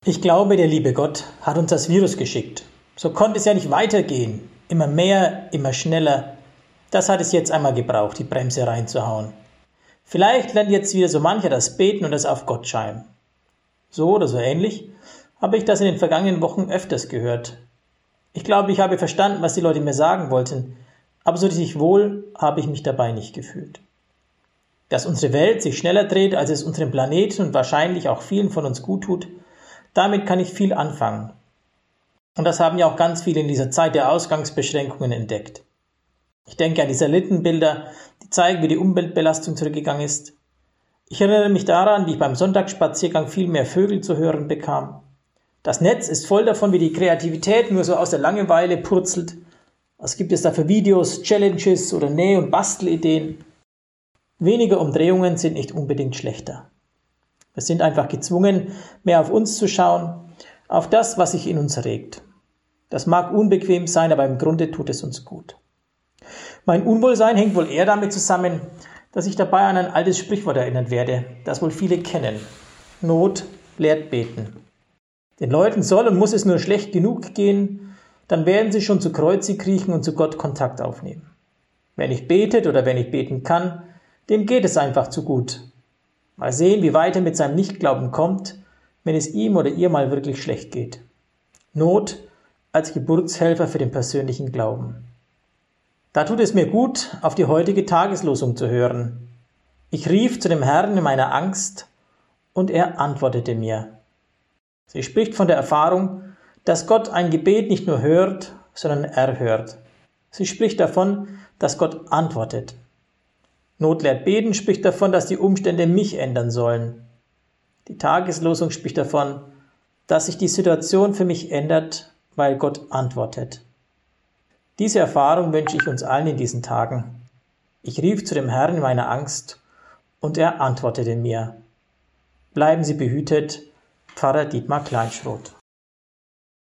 Ich glaube, der liebe Gott hat uns das Virus geschickt. So konnte es ja nicht weitergehen. Immer mehr, immer schneller. Das hat es jetzt einmal gebraucht, die Bremse reinzuhauen. Vielleicht lernt jetzt wieder so mancher das Beten und das auf Gott schreiben. So oder so ähnlich habe ich das in den vergangenen Wochen öfters gehört. Ich glaube, ich habe verstanden, was die Leute mir sagen wollten, aber so richtig wohl habe ich mich dabei nicht gefühlt. Dass unsere Welt sich schneller dreht, als es unserem Planeten und wahrscheinlich auch vielen von uns gut tut, damit kann ich viel anfangen. Und das haben ja auch ganz viele in dieser Zeit der Ausgangsbeschränkungen entdeckt. Ich denke an die Satellitenbilder, die zeigen, wie die Umweltbelastung zurückgegangen ist. Ich erinnere mich daran, wie ich beim Sonntagsspaziergang viel mehr Vögel zu hören bekam. Das Netz ist voll davon, wie die Kreativität nur so aus der Langeweile purzelt. Was gibt es da für Videos, Challenges oder Näh- und Bastelideen? Weniger Umdrehungen sind nicht unbedingt schlechter. Wir sind einfach gezwungen, mehr auf uns zu schauen, auf das, was sich in uns regt. Das mag unbequem sein, aber im Grunde tut es uns gut. Mein Unwohlsein hängt wohl eher damit zusammen, dass ich dabei an ein altes Sprichwort erinnert werde, das wohl viele kennen. Not lehrt beten. Den Leuten soll und muss es nur schlecht genug gehen, dann werden sie schon zu Kreuze kriechen und zu Gott Kontakt aufnehmen. Wer nicht betet oder wer nicht beten kann, dem geht es einfach zu gut. Mal sehen, wie weit er mit seinem Nichtglauben kommt, wenn es ihm oder ihr mal wirklich schlecht geht. Not als Geburtshelfer für den persönlichen Glauben. Da tut es mir gut, auf die heutige Tageslosung zu hören. Ich rief zu dem Herrn in meiner Angst und er antwortete mir. Sie spricht von der Erfahrung, dass Gott ein Gebet nicht nur hört, sondern erhört. Sie spricht davon, dass Gott antwortet. Not lehrt beten spricht davon, dass die Umstände mich ändern sollen. Die Tageslosung spricht davon, dass sich die Situation für mich ändert, weil Gott antwortet. Diese Erfahrung wünsche ich uns allen in diesen Tagen. Ich rief zu dem Herrn in meiner Angst und er antwortete mir. Bleiben Sie behütet, Pfarrer Dietmar Kleinschroth.